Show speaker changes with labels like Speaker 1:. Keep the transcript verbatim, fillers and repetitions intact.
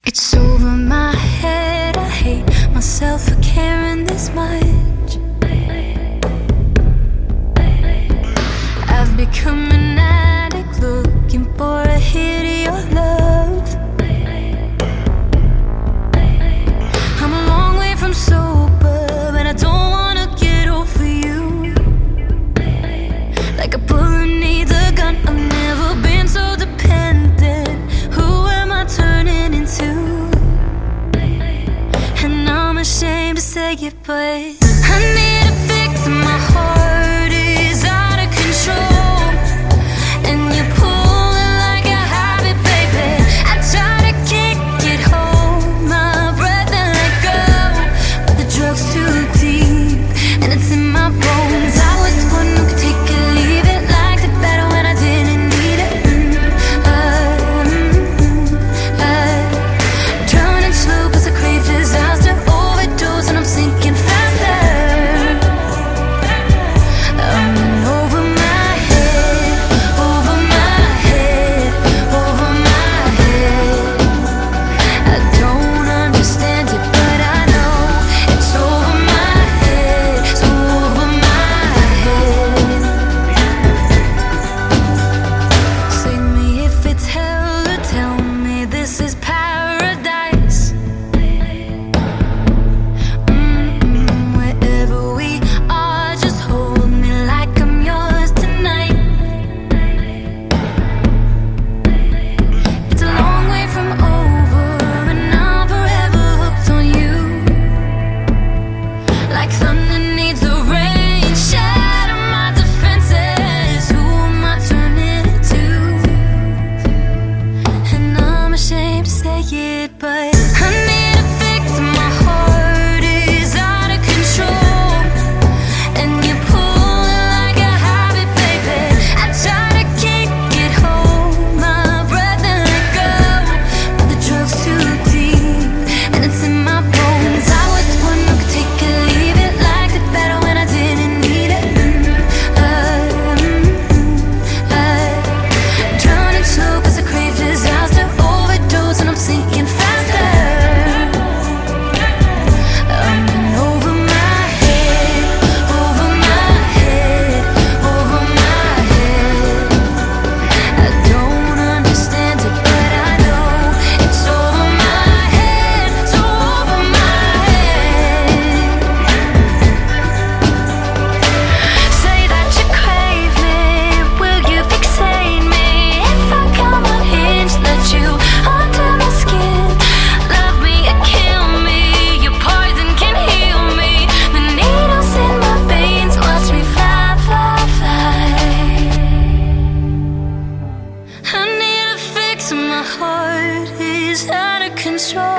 Speaker 1: It's over my head, I hate myself for caring this much. I've become an addict looking for a hit of your love. I'm a long way from sober, but I don't wanna get over you. Like a bullet needs a gun, I've never been so dependent. Who am I turning into? And I'm ashamed to say it, but I need a fix. My heart is out of control, and you're pulling like a habit, baby. I try to kick it, hold my breath and let go, but the drug's too deep and it's in my bones. I was the one who could take it, leave it, liked it better when I didn't need it. mm, uh, mm, uh, Drowning slow cause I crave disaster, overdose and I'm sinking faster. I'm in over my head, over my head, over my head. I don't understand it, but I know it's over my head, it's over my head. Save me if it's hell, or tell me this is paradise. Mm-mm, wherever we are, just hold me like I'm yours tonight. It's a long way from over, and I'm forever hooked on you. Like thunder needs the rain, shatter my defenses. Who am I turning into? And I'm ashamed to say it, but I need a fix. My heart is out of control, and you're pulling like a habit, baby. I try to kick it, hold my breath and let go, but the drug's too deep and it's in my bones. I was the one who could take it, leave it, liked it better when I didn't need it. mm, uh, mm, uh, Drowning slow cause I crave disaster, overdose and I'm sinking faster. I'm in over my head, over my head, over my head. I don't understand it, but I know it's over my head, it's over my head. Say that you crave me, will you fixate me? If I come unhinged, let you under my skin. Love me or kill me, your poison can heal me. The needles in my veins watch me fly, fly, fly. I need a fix, my heart is out of control.